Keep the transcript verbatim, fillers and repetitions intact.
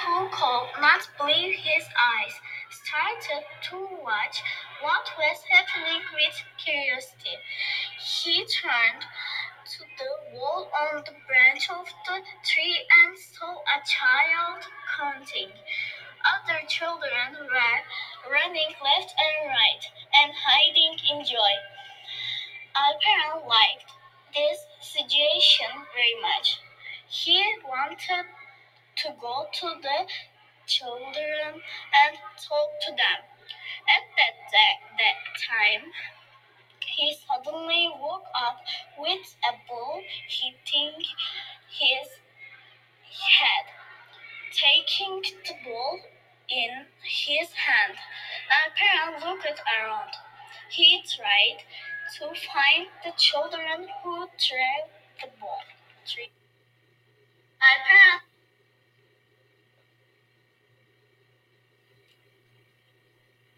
who could not believe his eyes, started to watch what was happening with curiosity. He turned to the wall on the branch of the tree and saw a child counting. Other children were running left and right and hiding in joy. Alperan liked this situation very much. He wanted to go to the children and talk to them. At that, that, that time, he suddenly woke up with a ball hitting his head. Taking the ball in his hand, Alperan looked around. He tried to find the children who threw the ball. Alperan